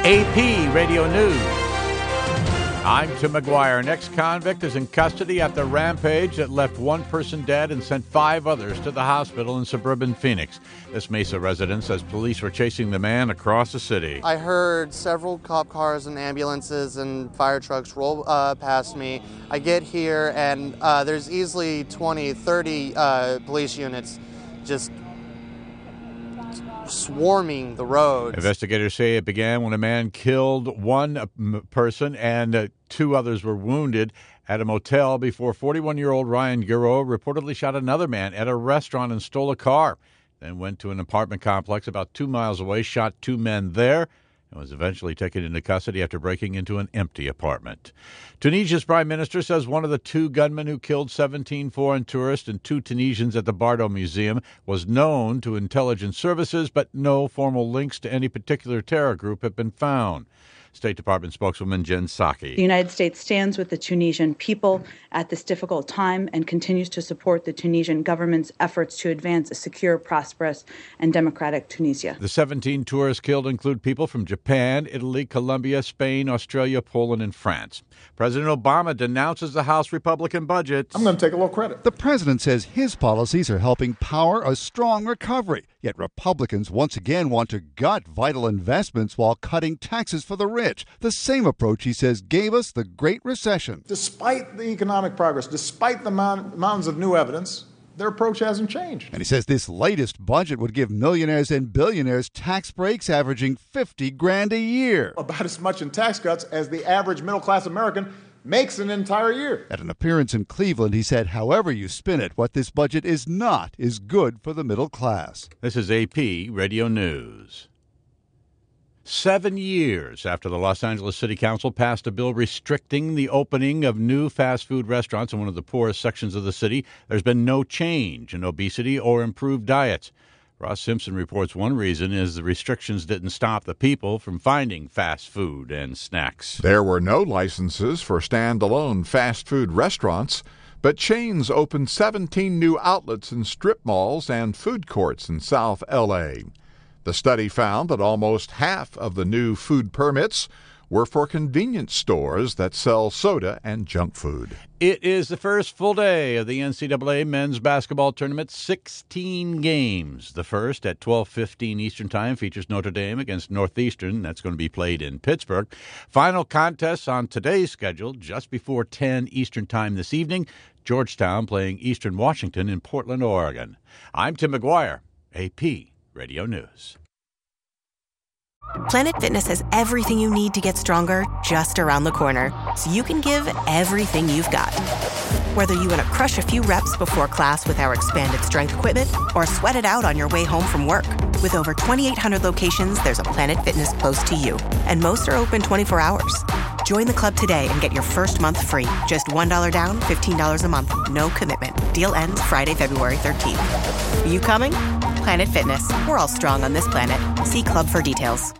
AP Radio News. I'm Tim McGuire. An ex-convict is in custody after a rampage that left one person dead and sent 5 others to the hospital in suburban Phoenix. This Mesa resident says police were chasing the man across the city. I heard several cop cars and ambulances and fire trucks roll past me. I get here and there's easily 20, 30 police units just swarming the roads. Investigators say it began when a man killed one person and 2 others were wounded at a motel before 41-year-old Ryan Guerrero reportedly shot another man at a restaurant and stole a car. Then went to an apartment complex about 2 miles away, shot 2 men there, and was eventually taken into custody after breaking into an empty apartment. Tunisia's prime minister says one of the 2 gunmen who killed 17 foreign tourists and 2 Tunisians at the Bardo Museum was known to intelligence services, but no formal links to any particular terror group have been found. State Department spokeswoman Jen Psaki. The United States stands with the Tunisian people at this difficult time and continues to support the Tunisian government's efforts to advance a secure, prosperous, and democratic Tunisia. The 17 tourists killed include people from Japan, Italy, Colombia, Spain, Australia, Poland, and France. President Obama denounces the House Republican budget. I'm going to take a little credit. The president says his policies are helping power a strong recovery. Yet Republicans once again want to gut vital investments while cutting taxes for the rich. The same approach, he says, gave us the Great Recession. Despite the economic progress, despite the mountains of new evidence, their approach hasn't changed. And he says this latest budget would give millionaires and billionaires tax breaks averaging $50,000 a year. About as much in tax cuts as the average middle-class American makes an entire year. At an appearance in Cleveland, he said, however you spin it, what this budget is not is good for the middle class. This is AP Radio News. 7 years after the Los Angeles City Council passed a bill restricting the opening of new fast food restaurants in one of the poorest sections of the city, there's been no change in obesity or improved diets. Ross Simpson reports one reason is the restrictions didn't stop the people from finding fast food and snacks. There were no licenses for standalone fast food restaurants, but chains opened 17 new outlets in strip malls and food courts in South L.A. The study found that almost half of the new food permits were for convenience stores that sell soda and junk food. It is the first full day of the NCAA men's basketball tournament, 16 games. The first at 12:15 Eastern Time features Notre Dame against Northeastern. That's going to be played in Pittsburgh. Final contests on today's schedule just before 10 Eastern Time this evening. Georgetown playing Eastern Washington in Portland, Oregon. I'm Tim McGuire, AP Radio News. Planet Fitness has everything you need to get stronger just around the corner, so you can give everything you've got. Whether you want to crush a few reps before class with our expanded strength equipment or sweat it out on your way home from work. With over 2,800 locations, there's a Planet Fitness close to you, and most are open 24 hours. Join the club today and get your first month free. Just $1 down, $15 a month. No commitment. Deal ends Friday, February 13th. Are you coming? Planet Fitness. We're all strong on this planet. See club for details.